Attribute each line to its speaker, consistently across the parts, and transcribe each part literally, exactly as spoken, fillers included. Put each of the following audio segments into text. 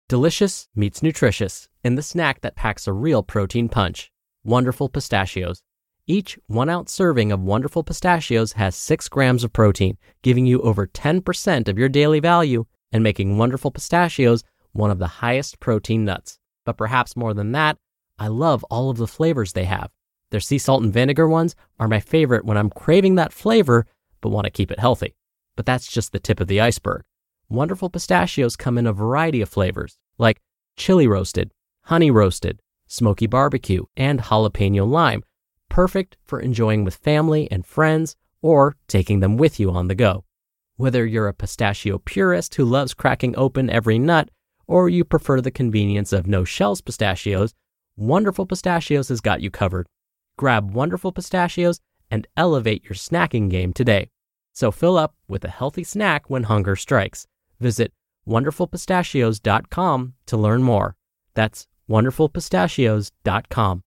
Speaker 1: Delicious meets nutritious in the snack that packs a real protein punch. Wonderful Pistachios. Each one-ounce serving of Wonderful Pistachios has six grams of protein, giving you over ten percent of your daily value and making Wonderful Pistachios one of the highest protein nuts. But perhaps more than that, I love all of the flavors they have. Their sea salt and vinegar ones are my favorite when I'm craving that flavor but want to keep it healthy. But that's just the tip of the iceberg. Wonderful Pistachios come in a variety of flavors, like chili roasted, honey roasted, smoky barbecue, and jalapeno lime, perfect for enjoying with family and friends or taking them with you on the go. Whether you're a pistachio purist who loves cracking open every nut, or you prefer the convenience of no-shells pistachios, Wonderful Pistachios has got you covered. Grab Wonderful Pistachios and elevate your snacking game today. So fill up with a healthy snack when hunger strikes. Visit wonderful pistachios dot com to learn more. That's wonderful pistachios dot com.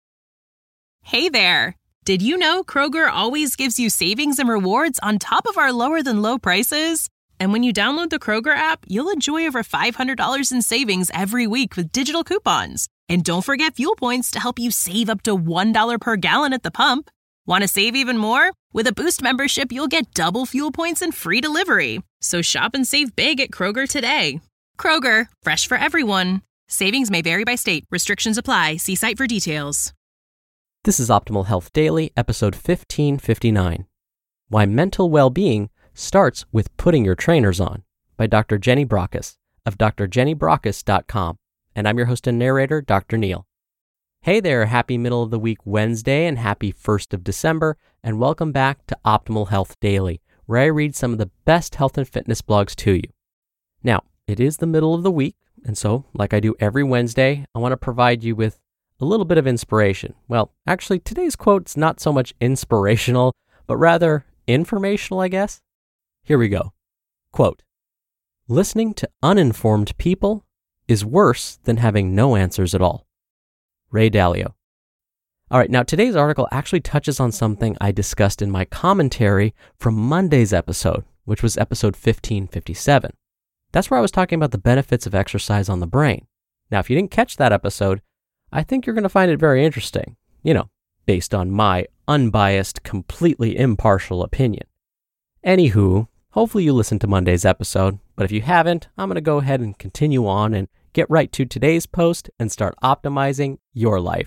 Speaker 2: Hey there! Did you know Kroger always gives you savings and rewards on top of our lower-than-low prices? And when you download the Kroger app, you'll enjoy over five hundred dollars in savings every week with digital coupons. And don't forget fuel points to help you save up to one dollar per gallon at the pump. Want to save even more? With a Boost membership, you'll get double fuel points and free delivery. So shop and save big at Kroger today. Kroger, fresh for everyone. Savings may vary by state. Restrictions apply. See site for details.
Speaker 1: This is Optimal Health Daily, episode fifteen fifty-nine. Why Mental Well-Being Starts with Putting Your Trainers On, by Doctor Jenny Brockis of d r jenny brockis dot com. And I'm your host and narrator, Doctor Neil. Hey there, happy middle of the week Wednesday and happy first of December, and welcome back to Optimal Health Daily, where I read some of the best health and fitness blogs to you. Now, it is the middle of the week, and so, like I do every Wednesday, I want to provide you with a little bit of inspiration. Well, actually, today's quote's not so much inspirational, but rather informational, I guess. Here we go. Quote, "Listening to uninformed people is worse than having no answers at all." Ray Dalio. All right, now today's article actually touches on something I discussed in my commentary from Monday's episode, which was episode fifteen fifty-seven. That's where I was talking about the benefits of exercise on the brain. Now, if you didn't catch that episode, I think you're going to find it very interesting, you know, based on my unbiased, completely impartial opinion. Anywho, hopefully you listened to Monday's episode, but if you haven't, I'm going to go ahead and continue on and get right to today's post and start optimizing your life.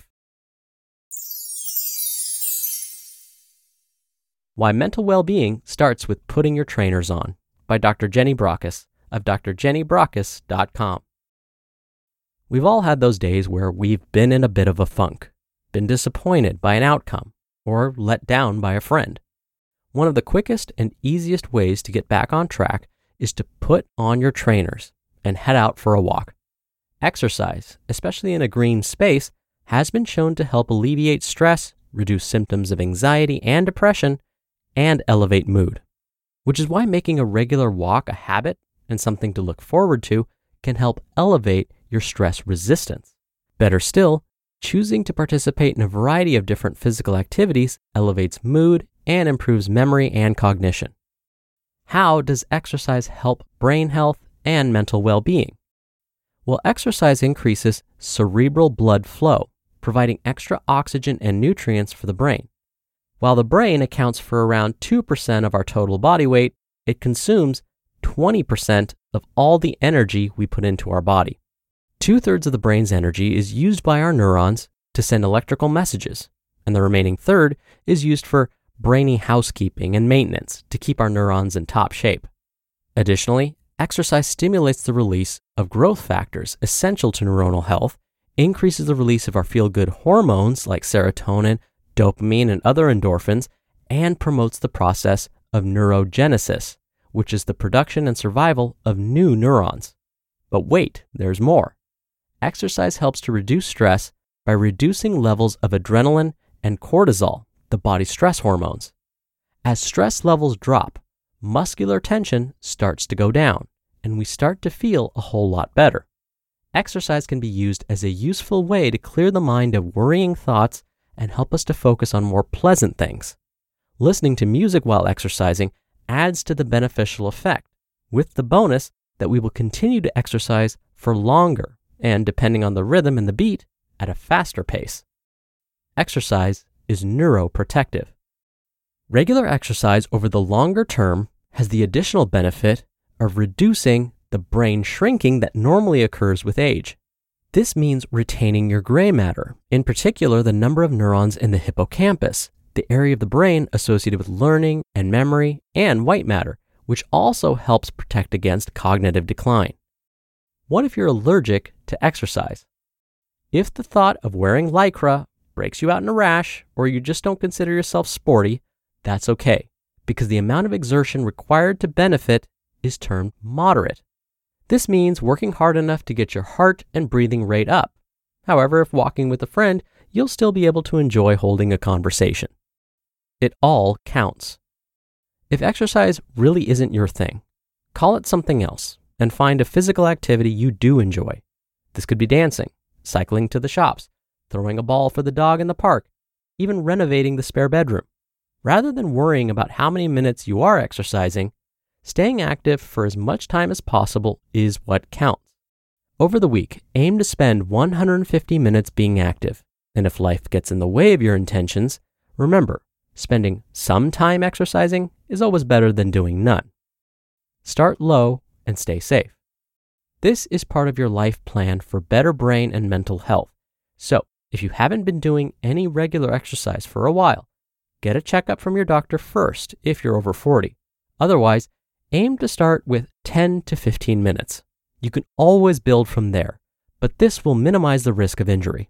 Speaker 1: Why Mental Well-Being Starts with Putting Your Trainers On, by Doctor Jenny Brockis of d r jenny brockis dot com. We've all had those days where we've been in a bit of a funk, been disappointed by an outcome, or let down by a friend. One of the quickest and easiest ways to get back on track is to put on your trainers and head out for a walk. Exercise, especially in a green space, has been shown to help alleviate stress, reduce symptoms of anxiety and depression, and elevate mood. Which is why making a regular walk a habit and something to look forward to can help elevate your stress resistance. Better still, choosing to participate in a variety of different physical activities elevates mood and improves memory and cognition. How does exercise help brain health and mental well-being? Well, exercise increases cerebral blood flow, providing extra oxygen and nutrients for the brain. While the brain accounts for around two percent of our total body weight, it consumes twenty percent of all the energy we put into our body. Two-thirds of the brain's energy is used by our neurons to send electrical messages, and the remaining third is used for brainy housekeeping and maintenance to keep our neurons in top shape. Additionally, exercise stimulates the release of growth factors essential to neuronal health, increases the release of our feel-good hormones like serotonin, dopamine, and other endorphins, and promotes the process of neurogenesis, which is the production and survival of new neurons. But wait, there's more. Exercise helps to reduce stress by reducing levels of adrenaline and cortisol, the body's stress hormones. As stress levels drop, muscular tension starts to go down, and we start to feel a whole lot better. Exercise can be used as a useful way to clear the mind of worrying thoughts and help us to focus on more pleasant things. Listening to music while exercising adds to the beneficial effect, with the bonus that we will continue to exercise for longer, and depending on the rhythm and the beat, at a faster pace. Exercise is neuroprotective. Regular exercise over the longer term has the additional benefit of reducing the brain shrinking that normally occurs with age. This means retaining your gray matter, in particular the number of neurons in the hippocampus, the area of the brain associated with learning and memory, and white matter, which also helps protect against cognitive decline. What if you're allergic to exercise? If the thought of wearing Lycra breaks you out in a rash, or you just don't consider yourself sporty, that's okay, because the amount of exertion required to benefit is termed moderate. This means working hard enough to get your heart and breathing rate up. However, if walking with a friend, you'll still be able to enjoy holding a conversation. It all counts. If exercise really isn't your thing, call it something else and find a physical activity you do enjoy. This could be dancing, cycling to the shops, throwing a ball for the dog in the park, even renovating the spare bedroom. Rather than worrying about how many minutes you are exercising, staying active for as much time as possible is what counts. Over the week, aim to spend one hundred fifty minutes being active, and if life gets in the way of your intentions, remember, spending some time exercising is always better than doing none. Start low and stay safe. This is part of your life plan for better brain and mental health. So, if you haven't been doing any regular exercise for a while, get a checkup from your doctor first if you're over forty. Otherwise, aim to start with ten to fifteen minutes. You can always build from there, but this will minimize the risk of injury.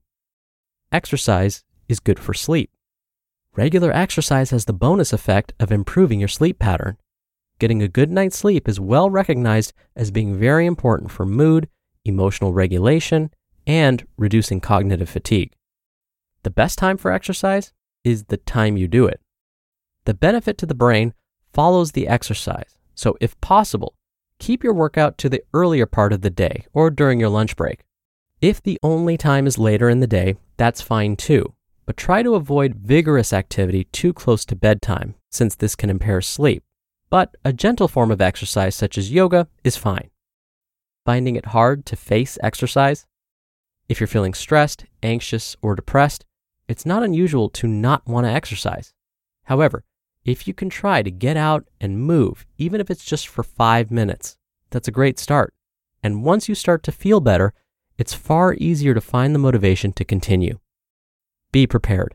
Speaker 1: Exercise is good for sleep. Regular exercise has the bonus effect of improving your sleep pattern. Getting a good night's sleep is well recognized as being very important for mood, emotional regulation, and reducing cognitive fatigue. The best time for exercise is the time you do it. The benefit to the brain follows the exercise, so if possible, keep your workout to the earlier part of the day or during your lunch break. If the only time is later in the day, that's fine too, but try to avoid vigorous activity too close to bedtime, since this can impair sleep. But a gentle form of exercise such as yoga is fine. Finding it hard to face exercise? If you're feeling stressed, anxious, or depressed, it's not unusual to not want to exercise. However, if you can try to get out and move, even if it's just for five minutes, that's a great start. And once you start to feel better, it's far easier to find the motivation to continue. Be prepared.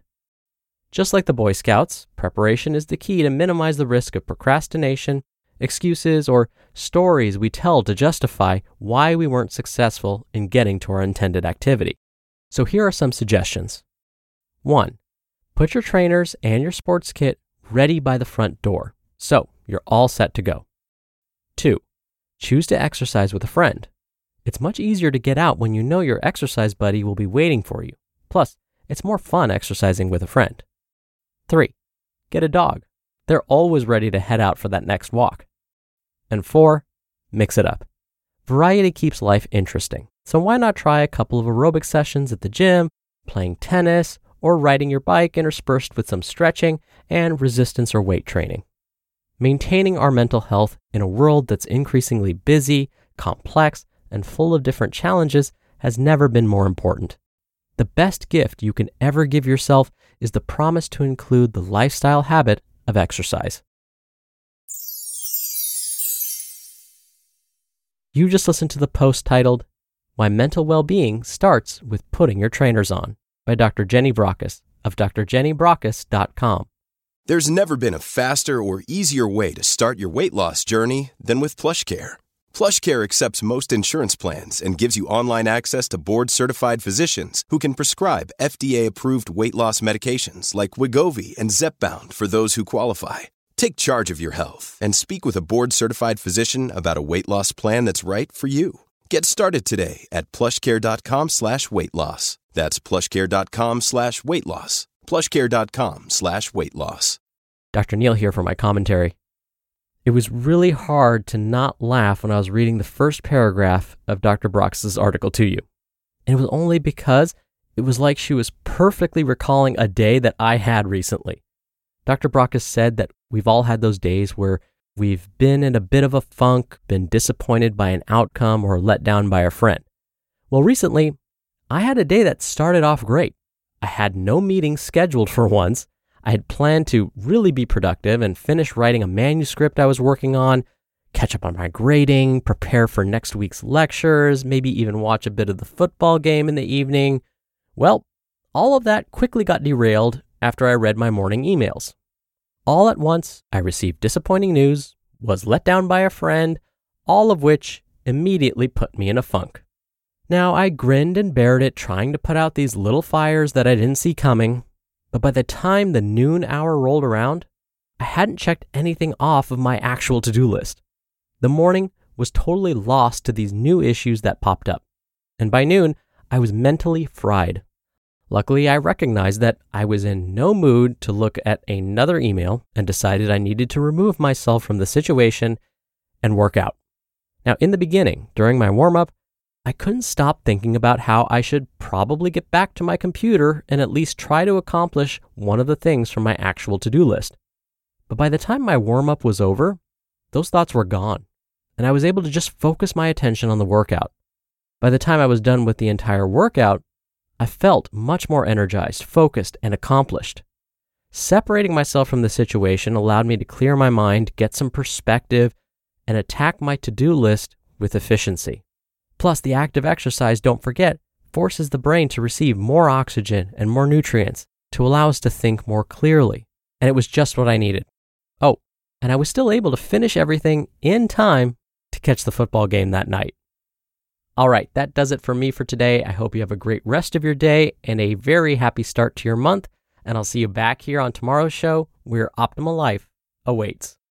Speaker 1: Just like the Boy Scouts, preparation is the key to minimize the risk of procrastination, excuses, or stories we tell to justify why we weren't successful in getting to our intended activity. So here are some suggestions. One, put your trainers and your sports kit ready by the front door, so you're all set to go. Two, choose to exercise with a friend. It's much easier to get out when you know your exercise buddy will be waiting for you. Plus, it's more fun exercising with a friend. Three, get a dog. They're always ready to head out for that next walk. And four, mix it up. Variety keeps life interesting, so why not try a couple of aerobic sessions at the gym, playing tennis, or riding your bike interspersed with some stretching and resistance or weight training. Maintaining our mental health in a world that's increasingly busy, complex, and full of different challenges has never been more important. The best gift you can ever give yourself is the promise to include the lifestyle habit of exercise. You just listened to the post titled, Why Mental Well-Being Starts with Putting Your Trainers On, by Doctor Jenny Brockis of d r jenny brockis dot com.
Speaker 3: There's never been a faster or easier way to start your weight loss journey than with PlushCare. PlushCare accepts most insurance plans and gives you online access to board-certified physicians who can prescribe F D A-approved weight loss medications like Wegovy and Zepbound for those who qualify. Take charge of your health and speak with a board-certified physician about a weight loss plan that's right for you. Get started today at plushcare.com slash weight loss. That's plushcare.com slash weight loss. plushcare.com slash weight loss.
Speaker 1: Doctor Neal here for my commentary. It was really hard to not laugh when I was reading the first paragraph of Doctor Brockis' article to you. And it was only because it was like she was perfectly recalling a day that I had recently. Doctor Brockis said that we've all had those days where We've been in a bit of a funk, been disappointed by an outcome, or let down by a friend. Well, recently, I had a day that started off great. I had no meetings scheduled for once. I had planned to really be productive and finish writing a manuscript I was working on, catch up on my grading, prepare for next week's lectures, maybe even watch a bit of the football game in the evening. Well, all of that quickly got derailed after I read my morning emails. All at once, I received disappointing news, was let down by a friend, all of which immediately put me in a funk. Now, I grinned and bared it, trying to put out these little fires that I didn't see coming, but by the time the noon hour rolled around, I hadn't checked anything off of my actual to-do list. The morning was totally lost to these new issues that popped up, and by noon, I was mentally fried. Luckily, I recognized that I was in no mood to look at another email and decided I needed to remove myself from the situation and work out. Now, in the beginning, during my warm-up, I couldn't stop thinking about how I should probably get back to my computer and at least try to accomplish one of the things from my actual to-do list. But by the time my warm-up was over, those thoughts were gone, and I was able to just focus my attention on the workout. By the time I was done with the entire workout, I felt much more energized, focused, and accomplished. Separating myself from the situation allowed me to clear my mind, get some perspective, and attack my to-do list with efficiency. Plus, the act of exercise, don't forget, forces the brain to receive more oxygen and more nutrients to allow us to think more clearly. And it was just what I needed. Oh, and I was still able to finish everything in time to catch the football game that night. All right, that does it for me for today. I hope you have a great rest of your day and a very happy start to your month. And I'll see you back here on tomorrow's show where optimal life awaits.